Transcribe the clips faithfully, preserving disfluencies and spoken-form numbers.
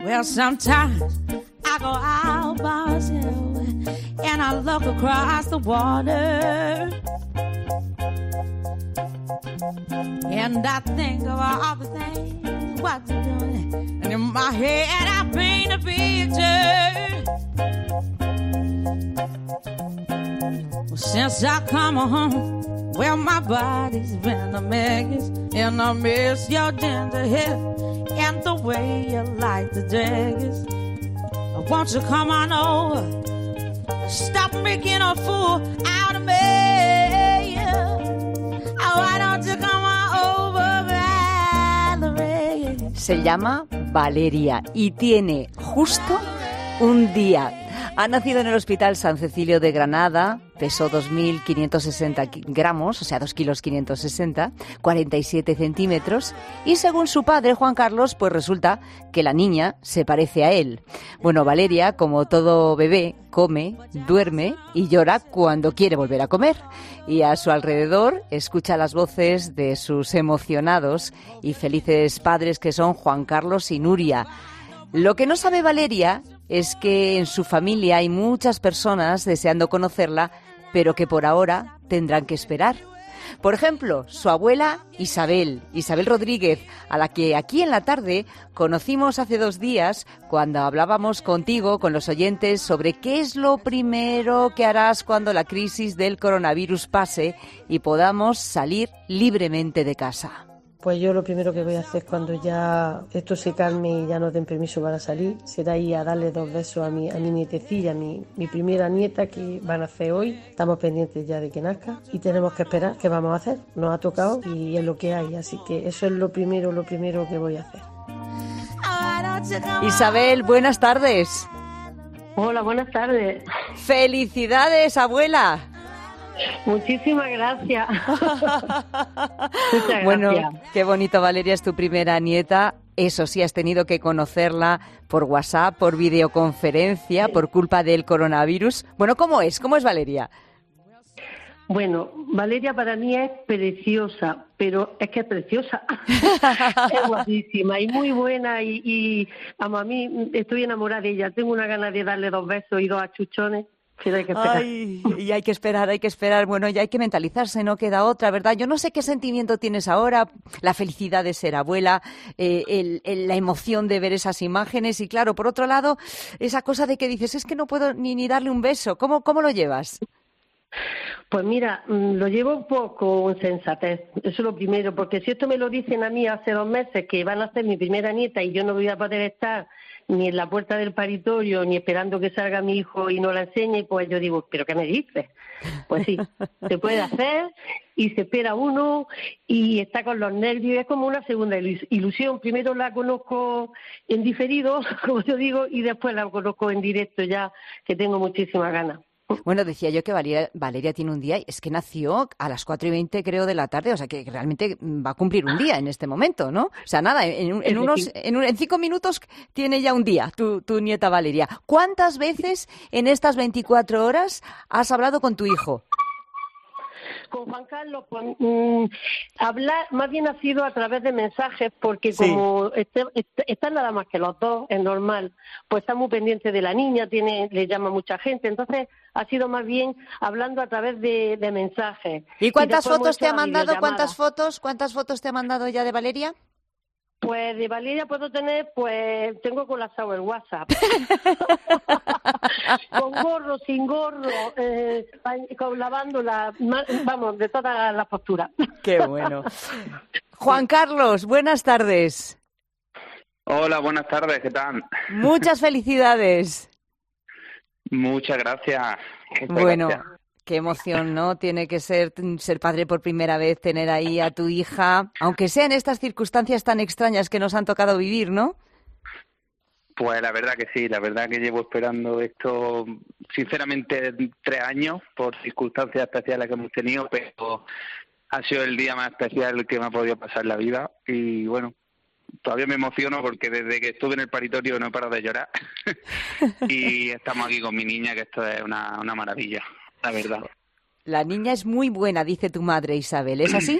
Well, sometimes I go out by myself and I look across the water and I think of all the things what you're doing, and in my head I paint a picture. Well, since I come home, well, my body's been a mess, and I miss your ginger hair and the way you like the daggers. Won't you come on over? Stop making a fool out of me. Oh, why don't you come on over, Valerie? Se llama Valeria y tiene justo un día. Ha nacido en el Hospital San Cecilio de Granada, pesó dos mil quinientos sesenta gramos, o sea, dos kilos quinientos sesenta, cuarenta y siete centímetros, y según su padre, Juan Carlos, pues resulta que la niña se parece a él. Bueno, Valeria, como todo bebé, come, duerme y llora cuando quiere volver a comer. Y a su alrededor escucha las voces de sus emocionados y felices padres que son Juan Carlos y Nuria. Lo que no sabe Valeria es que en su familia hay muchas personas deseando conocerla, pero que por ahora tendrán que esperar. Por ejemplo, su abuela Isabel, Isabel Rodríguez, a la que aquí en la tarde conocimos hace dos días cuando hablábamos contigo, con los oyentes, sobre qué es lo primero que harás cuando la crisis del coronavirus pase y podamos salir libremente de casa. Pues yo lo primero que voy a hacer cuando ya esto se calme y ya nos den permiso para salir, será ir a darle dos besos a mi, a mi nietecilla, mi, mi primera nieta que van a nacer hoy. Estamos pendientes ya de que nazca y tenemos que esperar qué vamos a hacer. Nos ha tocado y es lo que hay, así que eso es lo primero, lo primero que voy a hacer. Isabel, buenas tardes. Hola, buenas tardes. ¡Felicidades, abuela! Muchísimas gracias. Muchas bueno, gracias. Qué bonito, Valeria, es tu primera nieta. Eso sí, has tenido que conocerla por WhatsApp, por videoconferencia, por culpa del coronavirus. Bueno, ¿cómo es? ¿Cómo es Valeria? Bueno, Valeria para mí es preciosa, pero es que es preciosa. Es guapísima y muy buena y, y vamos, a mí estoy enamorada de ella. Tengo una gana de darle dos besos y dos achuchones. Pero hay que esperar. Ay, y hay que esperar, hay que esperar. Bueno, ya hay que mentalizarse, no queda otra, ¿verdad? Yo no sé qué sentimiento tienes ahora, la felicidad de ser abuela, eh, el, el, la emoción de ver esas imágenes y, claro, por otro lado, esa cosa de que dices, es que no puedo ni, ni darle un beso. ¿Cómo, cómo lo llevas? Pues mira, lo llevo un poco en sensatez, eso es lo primero, porque si esto me lo dicen a mí hace dos meses que van a ser mi primera nieta y yo no voy a poder estar ni en la puerta del paritorio, ni esperando que salga mi hijo y no la enseñe, pues yo digo, ¿pero qué me dices? Pues sí, se puede hacer y se espera uno y está con los nervios, es como una segunda ilusión. Primero la conozco en diferido, como yo digo, y después la conozco en directo ya, que tengo muchísimas ganas. Bueno, decía yo que Valeria, Valeria tiene un día, es que nació a las cuatro y veinte, creo, de la tarde, o sea que realmente va a cumplir un día en este momento, ¿no? O sea, nada, en, en unos, en, un, en cinco minutos tiene ya un día tu, tu nieta Valeria. ¿Cuántas veces en estas veinticuatro horas has hablado con tu hijo? Con Juan Carlos, pues, mmm, hablar más bien ha sido a través de mensajes, porque sí, como este, este, están nada más que los dos, es normal, pues está muy pendiente de la niña, tiene, le llama mucha gente, entonces ha sido más bien hablando a través de, de mensajes. ¿Y cuántas y fotos te ha mandado? ¿Cuántas fotos? ¿Cuántas fotos te ha mandado ya de Valeria? Pues de Valeria puedo tener, pues tengo colapsado el WhatsApp. Con gorro, sin gorro, eh, con lavándola, vamos, de todas las posturas. Qué bueno. Juan Carlos, buenas tardes. Hola, buenas tardes, ¿qué tal? Muchas felicidades. Muchas gracias. Muchas bueno. Gracias. Qué emoción, ¿no? Tiene que ser ser padre por primera vez, tener ahí a tu hija, aunque sea en estas circunstancias tan extrañas que nos han tocado vivir, ¿no? Pues la verdad que sí, la verdad que llevo esperando esto, sinceramente, tres años, por circunstancias especiales que hemos tenido, pero ha sido el día más especial que me ha podido pasar en la vida y bueno, todavía me emociono porque desde que estuve en el paritorio no he parado de llorar y estamos aquí con mi niña, que esto es una, una maravilla. La verdad. La niña es muy buena, dice tu madre, Isabel, ¿es así?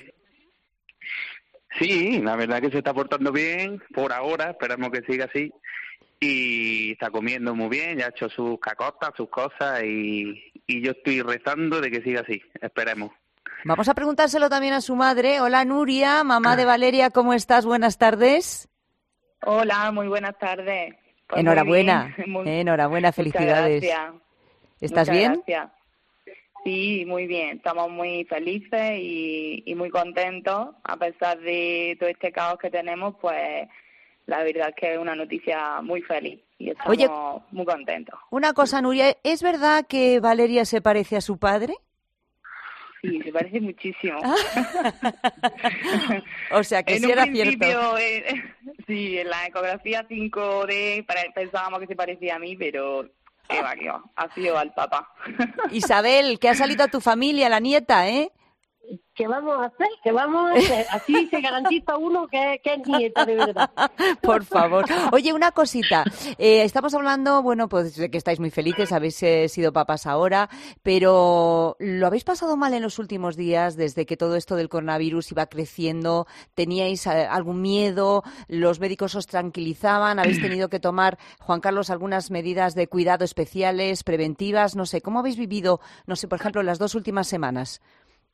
Sí, la verdad que se está portando bien, por ahora, esperamos que siga así. y está comiendo muy bien, ya ha hecho sus cacotas, sus cosas y, y yo estoy rezando de que siga así, esperemos. Vamos a preguntárselo también a su madre. Hola Nuria, mamá de Valeria, ¿cómo estás? Buenas tardes. Hola, muy buenas tardes. Pues enhorabuena, muy muy... enhorabuena, felicidades. Muchas gracias. ¿Estás Muchas bien? Gracias. Sí, muy bien. Estamos muy felices y, y muy contentos. A pesar de todo este caos que tenemos, pues la verdad es que es una noticia muy feliz y estamos Oye, muy contentos. Una cosa, Nuria, ¿es verdad que Valeria se parece a su padre? Sí, se parece muchísimo. O sea, que en sí era un principio, cierto. Eh, sí, en la ecografía cinco D pensábamos que se parecía a mí, pero qué va, qué va. Ha sido al papá. Isabel, que ha salido a tu familia, la nieta, ¿eh? ¿Qué vamos a hacer? ¿Qué vamos a hacer? Así se garantiza uno que, que es nieta, de verdad. Por favor. Oye, una cosita. Eh, estamos hablando, bueno, pues de que estáis muy felices, habéis eh, sido papás ahora, pero ¿lo habéis pasado mal en los últimos días desde que todo esto del coronavirus iba creciendo? ¿Teníais eh, algún miedo? ¿Los médicos os tranquilizaban? ¿Habéis tenido que tomar, Juan Carlos, algunas medidas de cuidado especiales, preventivas? No sé, ¿cómo habéis vivido, no sé, por ejemplo, las dos últimas semanas?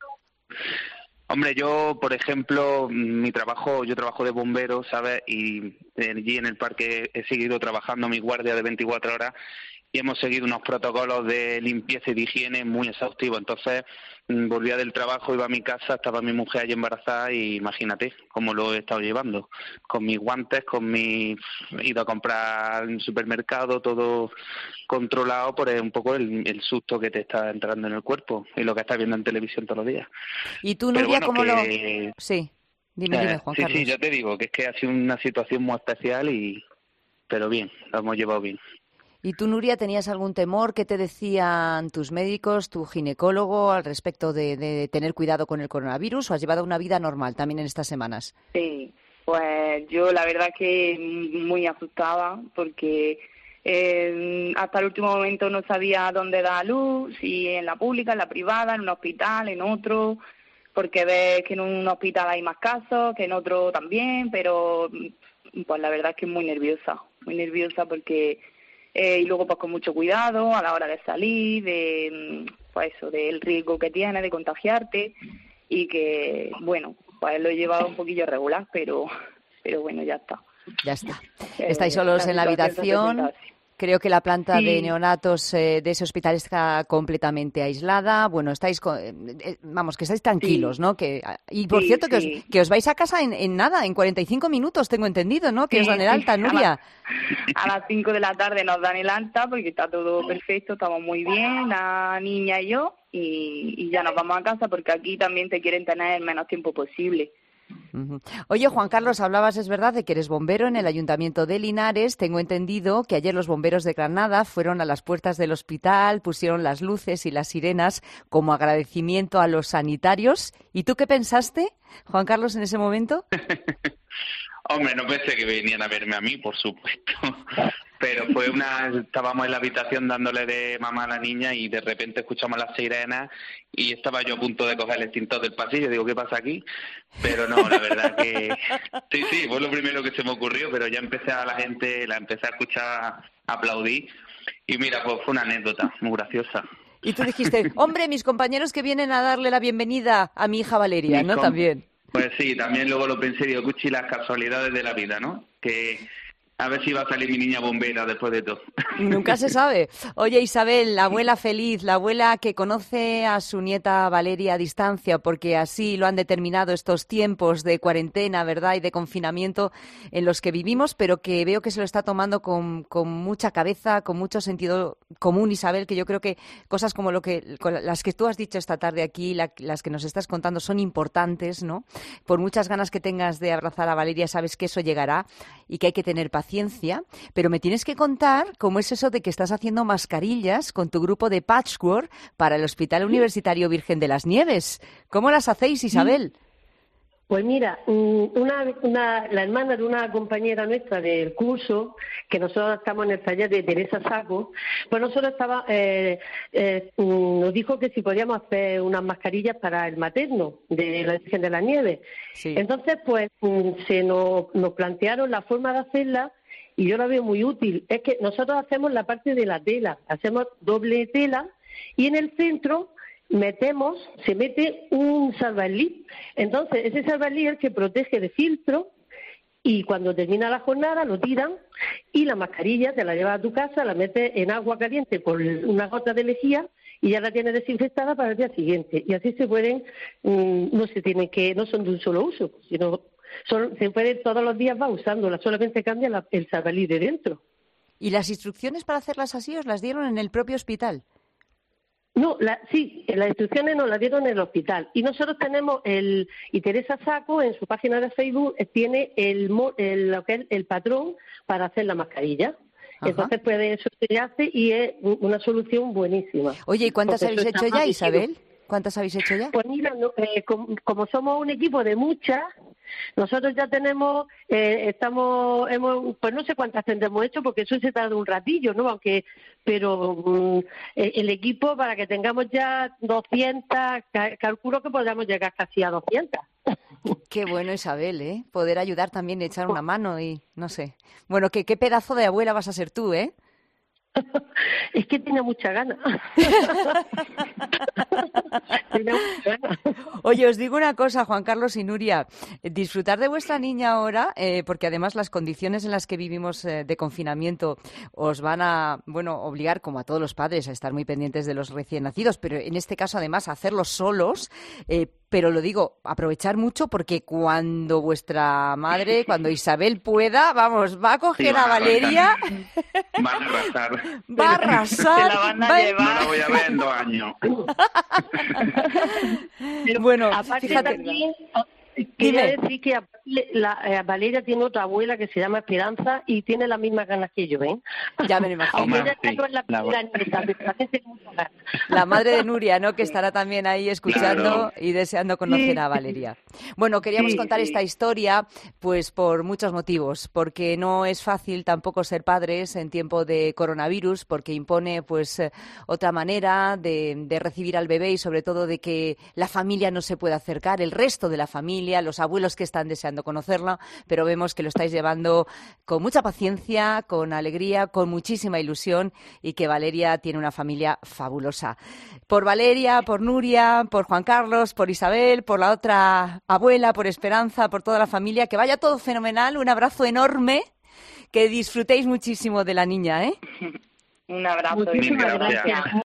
Hombre, yo, por ejemplo, mi trabajo, yo trabajo de bombero, ¿sabes? Y allí en el parque he seguido trabajando mi guardia de veinticuatro horas y hemos seguido unos protocolos de limpieza y de higiene muy exhaustivos. Entonces, volvía del trabajo, iba a mi casa, estaba mi mujer allí embarazada y imagínate cómo lo he estado llevando. Con mis guantes, con mi... he ido a comprar en el supermercado, todo controlado por un poco el, el susto que te está entrando en el cuerpo y lo que estás viendo en televisión todos los días. ¿Y tú, Nuria, bueno, cómo que... lo...? Sí, dime, eh, dime, Juan sí, Carlos. Sí, yo te digo que es que ha sido una situación muy especial, y pero bien, lo hemos llevado bien. ¿Y tú, Nuria, tenías algún temor? ¿Qué te decían tus médicos, tu ginecólogo, al respecto de, de tener cuidado con el coronavirus? ¿O has llevado una vida normal también en estas semanas? Sí, pues yo la verdad que muy asustada porque eh, hasta el último momento no sabía dónde dar a luz, si en la pública, en la privada, en un hospital, en otro, porque ves que en un hospital hay más casos, que en otro también, pero pues la verdad es que muy nerviosa, muy nerviosa porque... Eh, y luego pues con mucho cuidado a la hora de salir, de pues eso, del riesgo que tienes de contagiarte y que, bueno, pues lo he llevado un poquillo regular, pero pero bueno, ya está. Ya está. Eh, Estáis solos la en la habitación. Creo que la planta sí. de neonatos eh, de ese hospital está completamente aislada. Bueno, estáis, con, eh, vamos, que estáis tranquilos, sí. ¿no? Que Y por sí, cierto, que, sí. os, que os vais a casa en, en nada, en cuarenta y cinco minutos, tengo entendido, ¿no? Que sí, os dan el alta, sí. Nuria. A, la, a las cinco de la tarde nos dan el alta porque está todo perfecto, estamos muy bien, la niña y yo, y, y ya nos vamos a casa porque aquí también te quieren tener el menos tiempo posible. Uh-huh. Oye, Juan Carlos, hablabas, es verdad, de que eres bombero en el Ayuntamiento de Linares. Tengo entendido que ayer los bomberos de Granada fueron a las puertas del hospital, pusieron las luces y las sirenas como agradecimiento a los sanitarios. ¿Y tú qué pensaste, Juan Carlos, en ese momento? Hombre, no pensé que venían a verme a mí, por supuesto. Pero fue una... Estábamos en la habitación dándole de mamá a la niña y de repente escuchamos las sirenas y estaba yo a punto de coger el extintor del pasillo. Digo, ¿qué pasa aquí? Pero no, la verdad que... Sí, sí, fue lo primero que se me ocurrió, pero ya empecé a la gente, la empecé a escuchar, a aplaudir. Y mira, pues fue una anécdota muy graciosa. Y tú dijiste, hombre, mis compañeros que vienen a darle la bienvenida a mi hija Valeria, ¿no? También. Pues sí, también luego lo pensé, digo, cuchi, las casualidades de la vida, ¿no? Que a ver si va a salir mi niña bombera después de todo. Nunca se sabe. Oye, Isabel, la abuela feliz, la abuela que conoce a su nieta Valeria a distancia, porque así lo han determinado estos tiempos de cuarentena, ¿verdad?, y de confinamiento en los que vivimos, pero que veo que se lo está tomando con, con mucha cabeza, con mucho sentido común, Isabel, que yo creo que cosas como lo que las que tú has dicho esta tarde aquí, la, las que nos estás contando, son importantes, ¿no? Por muchas ganas que tengas de abrazar a Valeria, sabes que eso llegará y que hay que tener paciencia. Ciencia, pero me tienes que contar cómo es eso de que estás haciendo mascarillas con tu grupo de patchwork para el Hospital Universitario Virgen de las Nieves. ¿Cómo las hacéis, Isabel? Pues mira, una, una, la hermana de una compañera nuestra del curso, que nosotros estamos en el taller de Teresa Saco, pues nosotros estaba, eh, eh, nos dijo que si podíamos hacer unas mascarillas para el materno de la Virgen de las Nieves. Sí. Entonces, pues se nos, nos plantearon la forma de hacerla y yo la veo muy útil. Es que nosotros hacemos la parte de la tela, hacemos doble tela y en el centro metemos, se mete un salvaslip. Entonces, ese salvaslip es el que protege de filtro y cuando termina la jornada lo tiran y la mascarilla te la llevas a tu casa, la metes en agua caliente con una gota de lejía y ya la tienes desinfectada para el día siguiente. Y así se pueden, mmm, no se tienen que, no son de un solo uso, sino son, se puede todos los días va usándola, solamente cambia la, el salvaslip de dentro. ¿Y las instrucciones para hacerlas así os las dieron en el propio hospital? No, la, sí, las instrucciones nos las dieron en el hospital. Y nosotros tenemos el, y Teresa Saco en su página de Facebook tiene el, el, lo que es el patrón para hacer la mascarilla. Ajá. Entonces, pues eso se hace y es una solución buenísima. Oye, ¿y cuántas habéis hecho ya, Isabel? ¿Cuántas habéis hecho ya? Pues mira, no, eh, como, como somos un equipo de muchas, nosotros ya tenemos, eh, estamos, hemos, pues no sé cuántas tendremos hecho porque eso se tarda un ratillo, ¿no? Aunque, pero um, el equipo para que tengamos ya doscientas, ca- calculo que podamos llegar casi a doscientas. Qué bueno, Isabel, ¿eh? Poder ayudar también, echar una mano y no sé. Bueno, ¿qué, qué pedazo de abuela vas a ser tú, eh? Es que tiene mucha gana. Tiene mucha gana. Oye, os digo una cosa, Juan Carlos y Nuria, disfrutar de vuestra niña ahora, eh, porque además las condiciones en las que vivimos eh, de confinamiento os van a, bueno, obligar, como a todos los padres, a estar muy pendientes de los recién nacidos, pero en este caso además a hacerlo solos, eh, pero lo digo, aprovechar mucho porque cuando vuestra madre, cuando Isabel pueda, vamos, va a coger sí, a Valeria. Van a arrasar. Va a arrasar. Se la van a va... llevar. No la voy a ver en dos años. Pero bueno, aparte fíjate. también, quería decir que la, eh, Valeria tiene otra abuela que se llama Esperanza y tiene las mismas ganas que yo, ¿eh? Ya me lo imagino. Aunque ella sí, no es la primera la... nieta, pero también tiene muchas ganas. La madre de Nuria, ¿no? Que estará también ahí escuchando Claro. y deseando conocer Sí. a Valeria. Bueno, queríamos Sí, contar sí. esta historia pues por muchos motivos, porque no es fácil tampoco ser padres en tiempo de coronavirus, porque impone pues eh, otra manera de, de recibir al bebé y sobre todo de que la familia no se pueda acercar, el resto de la familia, los abuelos que están deseando conocerla, pero vemos que lo estáis llevando con mucha paciencia, con alegría, con muchísima ilusión y que Valeria tiene una familia fabulosa. Por Valeria, por Nuria, por Juan Carlos, por Isabel, por la otra abuela, por Esperanza, por toda la familia, que vaya todo fenomenal, un abrazo enorme, que disfrutéis muchísimo de la niña, ¿eh? Un abrazo. Muchísimas Mil gracias. gracias.